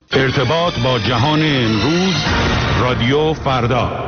ارتباط با جهان امروز، رادیو فردا.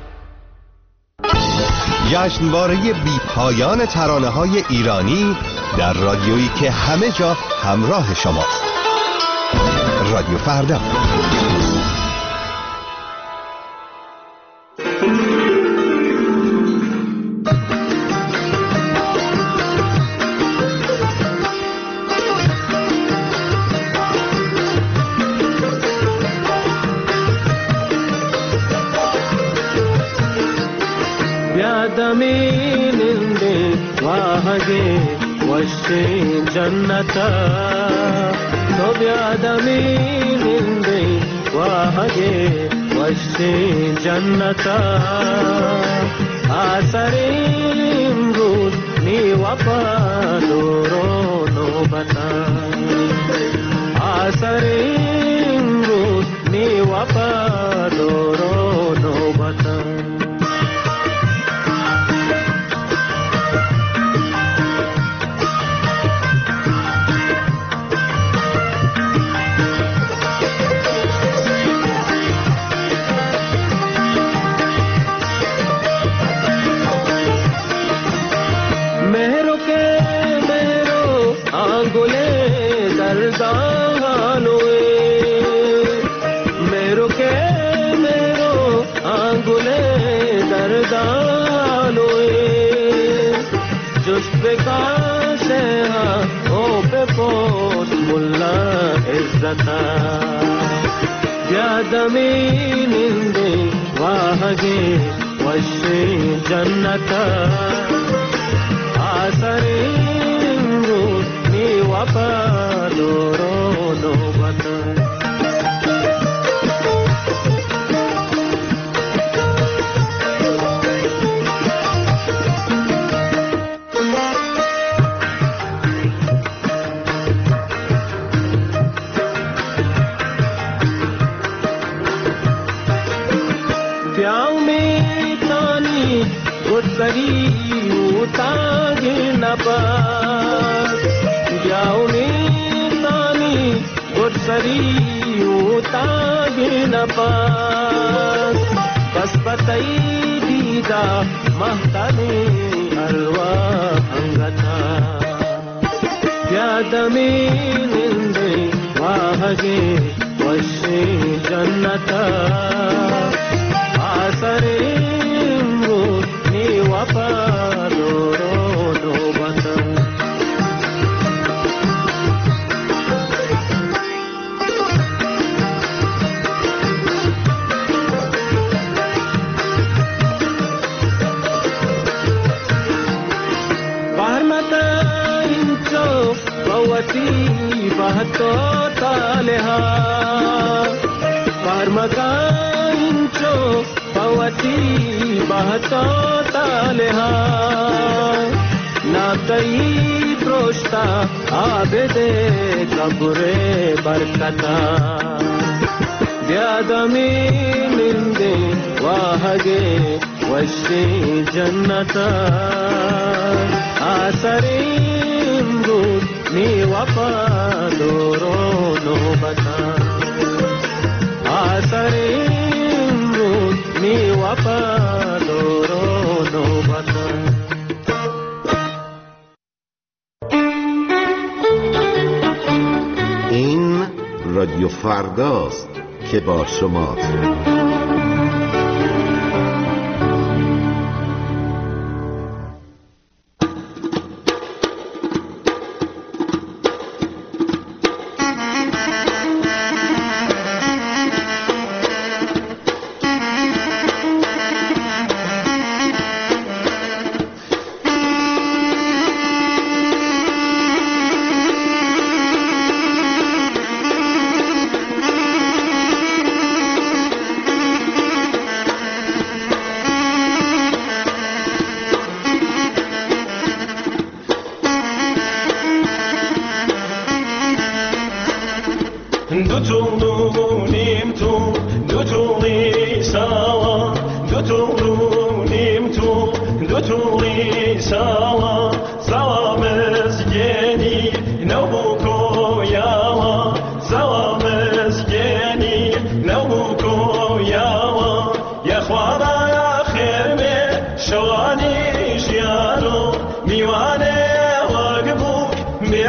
جشنواره بی پایان ترانه‌های ایرانی در رادیویی که همه جا همراه شماست. رادیو فردا. ವ್ಯಾದಮೀನಿಂದೆ ವಾಹಗೆ ವಶ್ಯೆ ಜನ್ನತ तो ವ್ಯಾದಮೀನಿಂದೆ ವಾಹಗೆ ವಶ್ಯೆ ಜನ್ನತ ಆಸರೀಮ್ರೂದ್ ನೀವಪದೋರೋ ನೋಬತ ಆಸರೀಮ್ರೂದ್ ನೀವಪದೋರೋ ನೋಬತ ವ್ಯಾದಮೀನಿಂದೆ ವಾಹಗೆ ವಶ್ಯೆ ಜನ್ನತ ಆಸರೀಮ್ರು ನೀವಪದೋರೋ ನೋಬತ बस बताई दीदा महताने अलवा भंगता व्यादमीनिंदे वाहगे वश्ये जन्नत आसरीम्रु ನೀವಪದೋರೋ ನೋಬತ बहतो तालेहा परमकांचो पवती बहतो तालेहा नातई प्रोष्टा आबेदे कब्रे बरकता व्यादमीनिंदे वाहगे वश्ये जन्नत आसरीम्रु ನೀವಪದೋರೋ ನೋಬತ ಆಸರೀಮ್ರು ನೀವಪದೋರೋ ನೋಬತ این رادیو فرداست که با شماست. شواني شيانو ميواني وقبو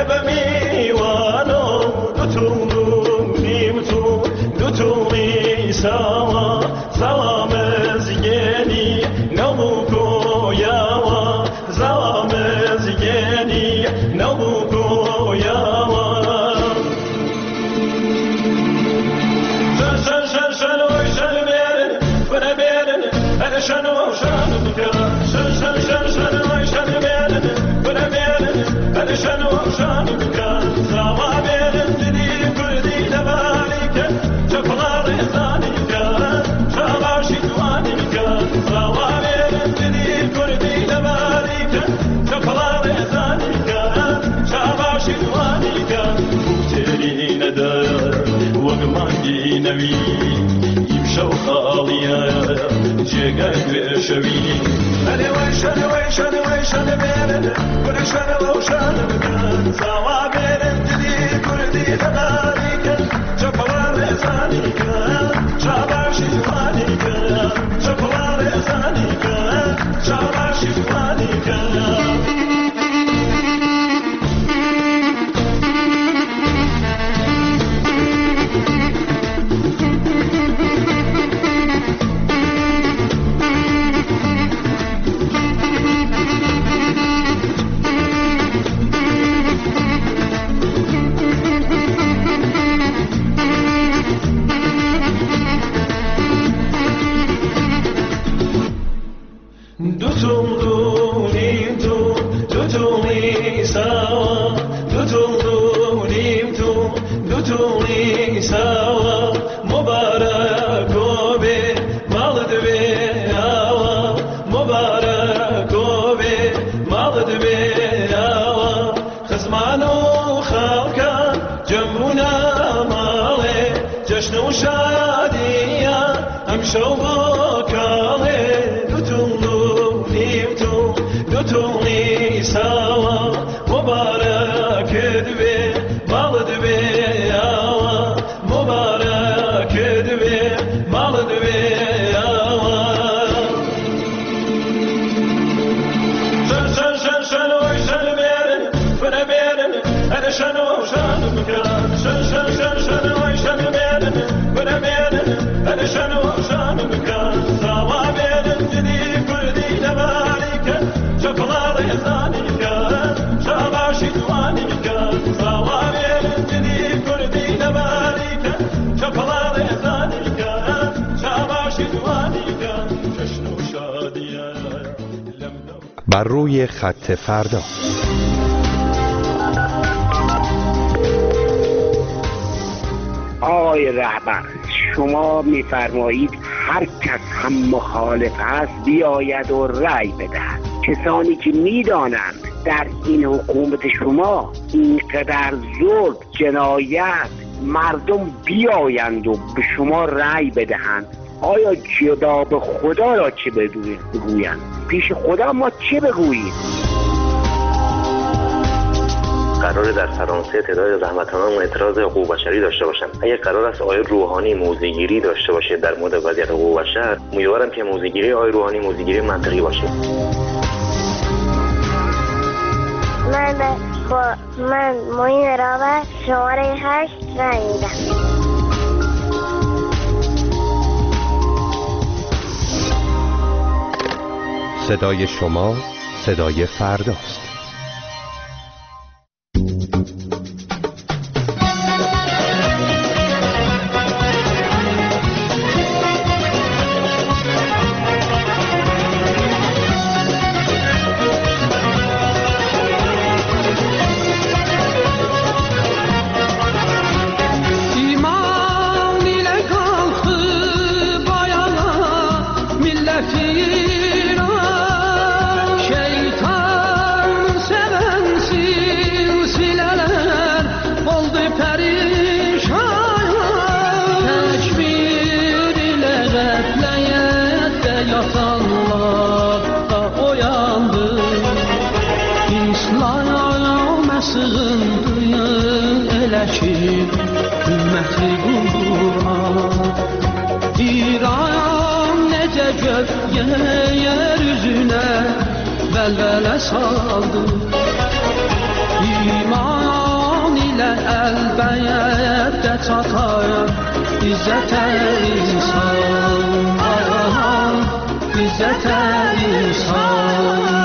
بر روی خط فردا. آقای رهبر، شما میفرمایید هر کس هم مخالف است بیاید و رأی بدهد. کسانی که میدانند در این حکومت شما اینقدر ظلم، جنایت، مردم بیایند و به شما رأی بدهند، آیا جناب خدا را چه بگویند؟ پیش خدا ما چه بگوییم؟ قرار در فرانسه تعداد زحمت‌کنان اعتراض حقوق بشری داشته باشند. اگر قرار است آقای روحانی موضع‌گیری داشته باشه در مورد وضعیت حقوق بشر، امیدوارم که موضع‌گیری آقای روحانی موضع‌گیری منطقی باشه. من معین راور شماره 8 رای میدم. صدای شما صدای فرداست. Yeryüzüne velvele saldı. İman البیت تطایر عزت انسان عزت انسان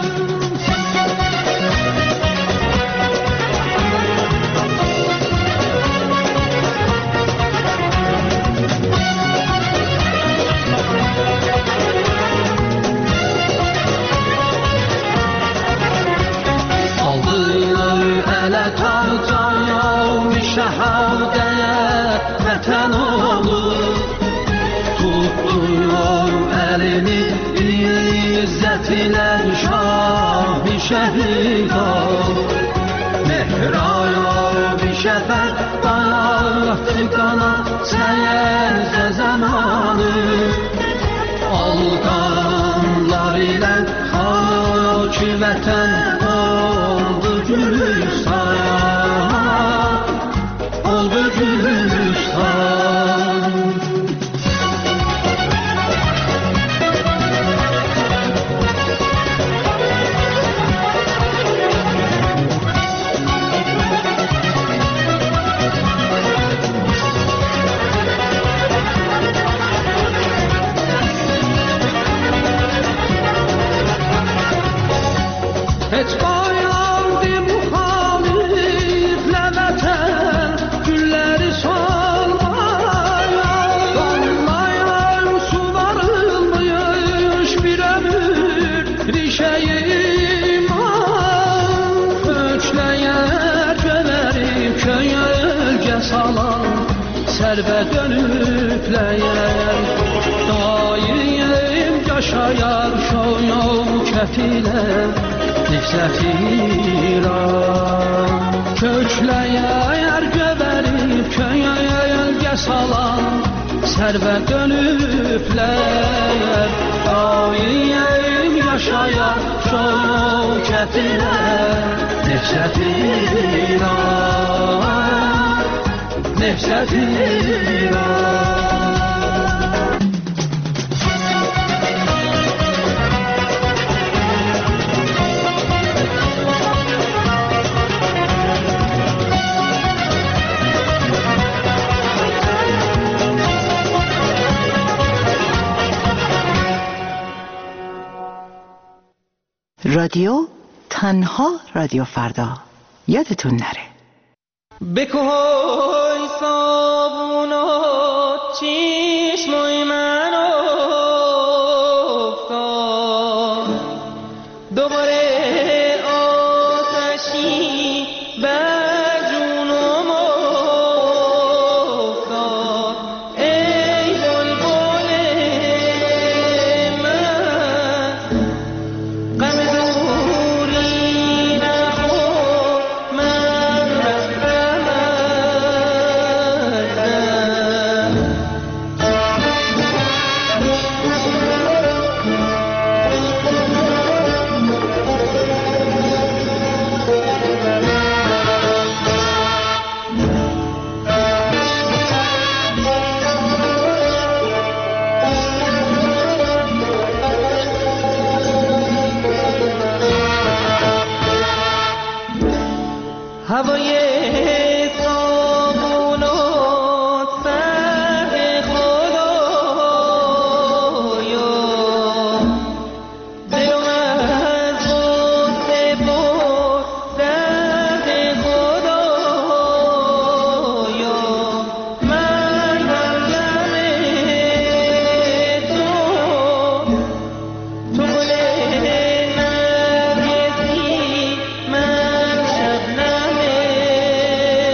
şehadet vatan olur tuttular elini izzet ile şah-ı şehidar mehraya bir şefet bahtı kana seyirce zamanı aldanlar ile haki vatan oldu gülistan oldu gülistan hiç bayandı muhalif leveten gülleri solmaya damlayan sularılmış bir ömür rişeyi iman köçleyer göverip köye ölge salan serbe dönüpleyer daim yaşayar şoyov kefile İzzet-İran kökleyer göverip köye yelge salan serve dönüpler daim yaşayan şevketine İzzet-İran İzzet-İran رادیو تنها رادیو فردا یادتون نره بکوی صابونات چشمای من افتاد دوباره آتشی بر جونم افتاد ای بلبل من غم دوری نخور من رفتم هوای صابونات سر خدایا دلم از غصه پر درد خدایا من در غم تو گل نرگسی من شبنم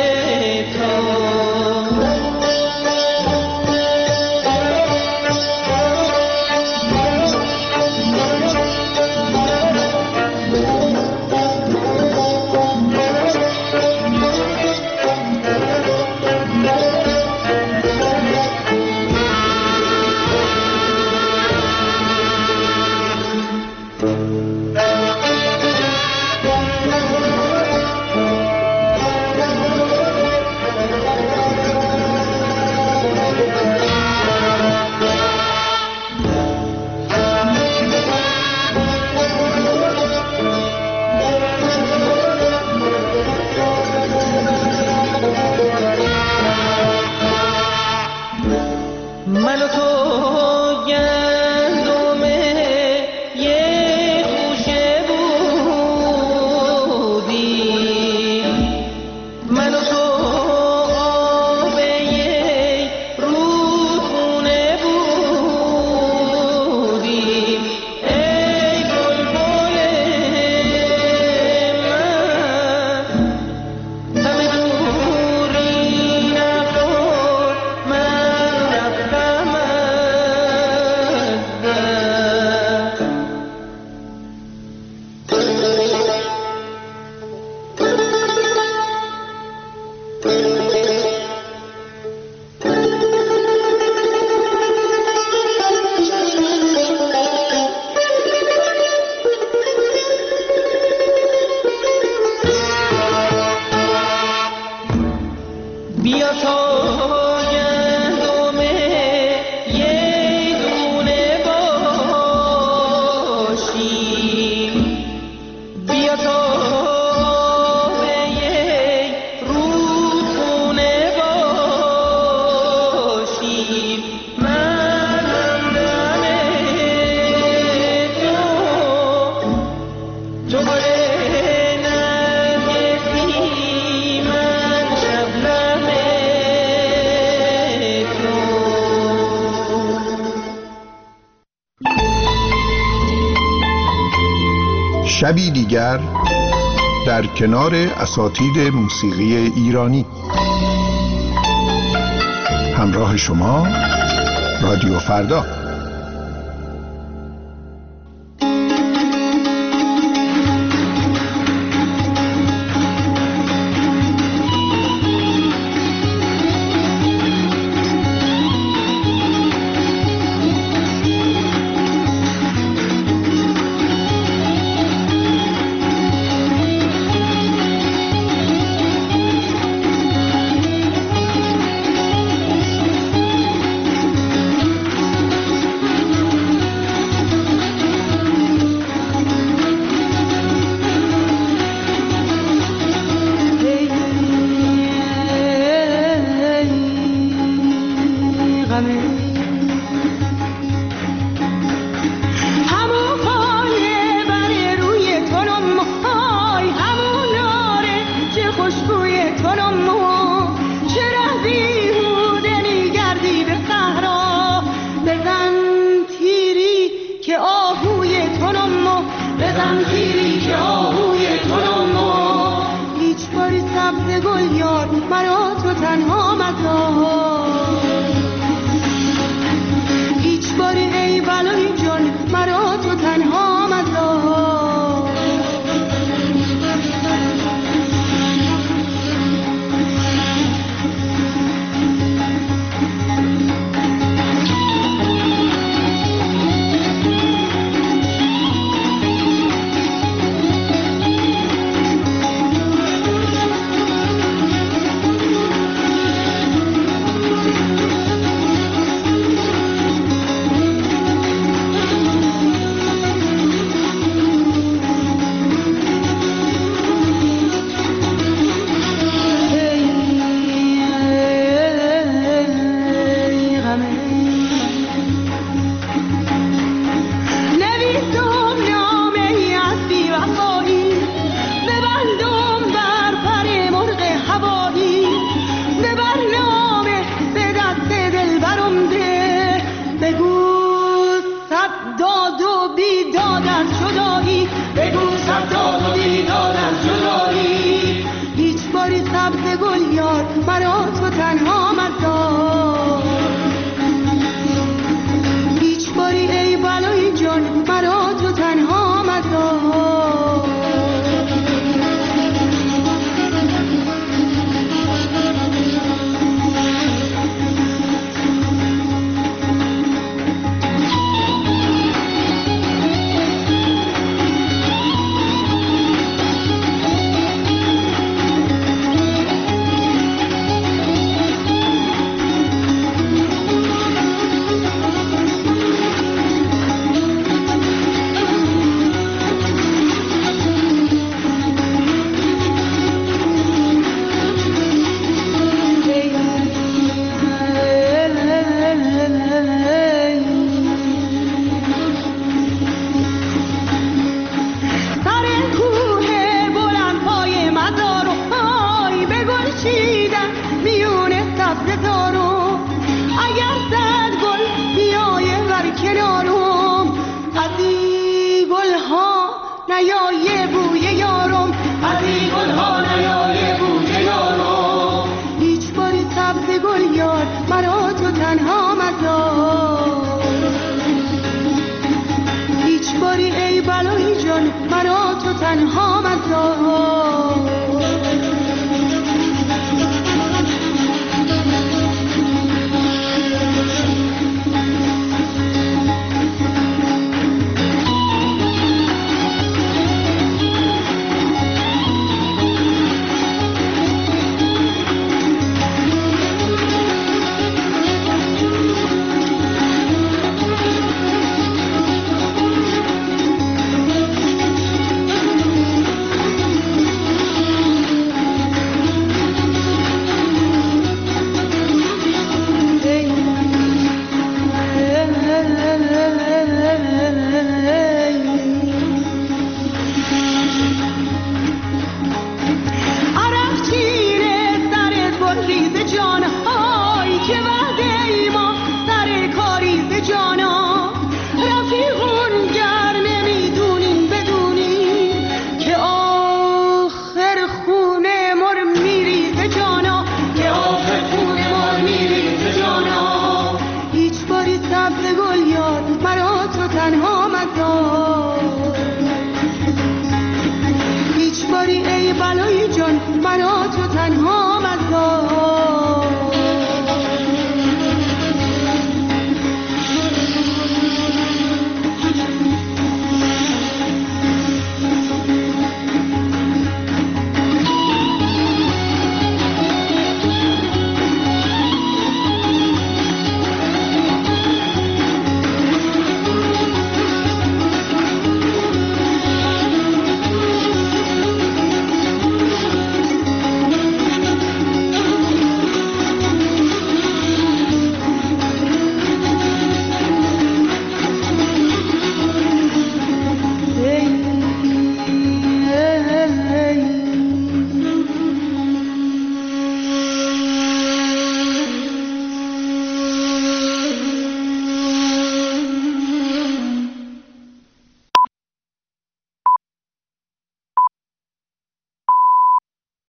شبی دیگر در کنار اساتید موسیقی ایرانی. همراه شما رادیو فردا. تنها مزار چی